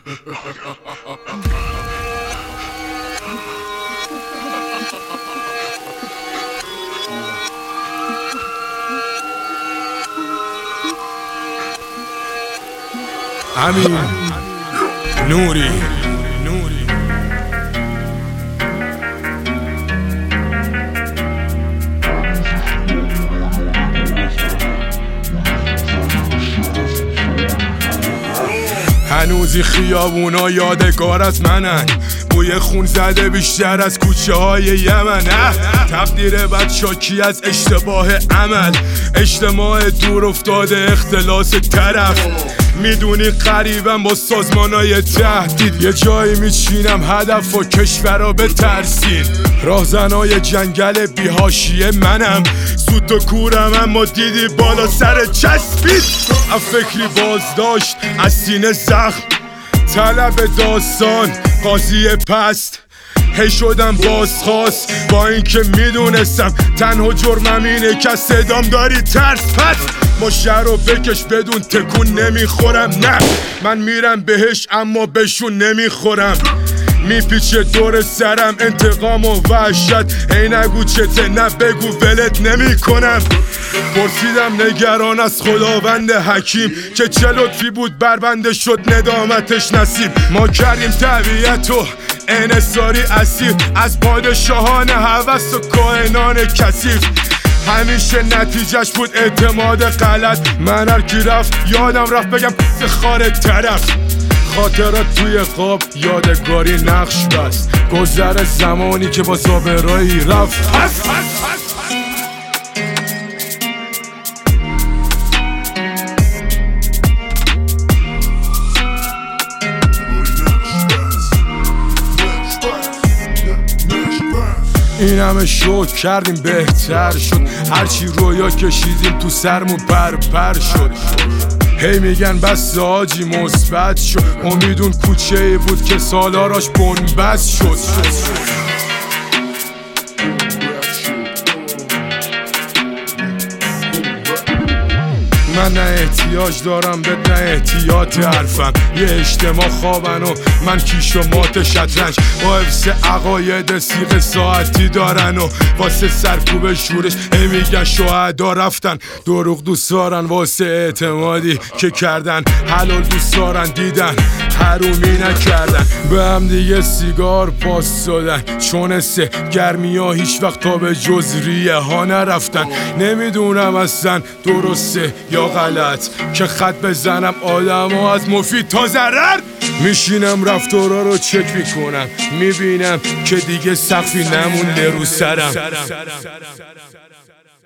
امین نوری هنوزی خیابونا یادگار از منن، بوی خون زده بیشتر از کوچه های یمن. تقدیر بد شاکی از اشتباه عمل، اجتماع دور افتاده اختلاس طرف. میدونی قریبم با سازمانای تهدید، یه جایی میچینم هدف و کشورا به ترسین. راهزنای جنگل بیهاشیه منم، سوت و کورم اما دیدی بالا سر چسبید. فکری بازداشت از سینه زخم، طلب داستان قاضی پست. هی شدم بازخواست با اینکه میدونستم تنها جرمم اینه که صدام داری ترس. پس ماشه رو بکش بدون تکون نمیخورم. نه من میرم بهش اما بهشون نمیخورم. میپیچه دور سرم انتقام و وحشت، ای نگو چته نه بگو ولت نمی کنم. پرسیدم نگران از خداوند حکیم که چه لطفی بود بربنده شد ندامتش نصیب. ما کردیم طبیعت و انحصاری اسیر از پادشاهان هوس و کاهنان کثیف. همیشه نتیجهش بود اعتماد غلط. من هر کی رفت یادم رفت بگم پس خار طرف. خاطرات توی خواب یادگاری نقش بست، گذر زمانی که با زابرایی رفت. این همه شد کردیم بهتر شد، هرچی رویا کشیدیم تو سرمون پر شد. هی میگن بس آجی مثبت شد، امیدون کوچه ای بود که سالاراش بنبست شد. من نه احتیاج دارم بهت نه احتیاط حرفم. یه اجتماع خوابن و من کیش و مات شطرنج، با حفظ عقاید سیغ ساعتی دارن و واسه سرکوب شورش هی میگن شهدا رفتن. دروغ دوست دارن واسه اعتمادی که کردن، حلال دوست دارن دیدن حرومی نکردن. به هم دیگه سیگار پاس دادن چون سه گرمی ها هیچ وقت تا به جز ریه ها نرفتن. نمیدونم اصلا درسته یا غلط که خط بزنم آدم ها از مفید تا ضرر. میشینم رفتارا رو چک میکنم، میبینم که دیگه سقفی نمونده رو سرم.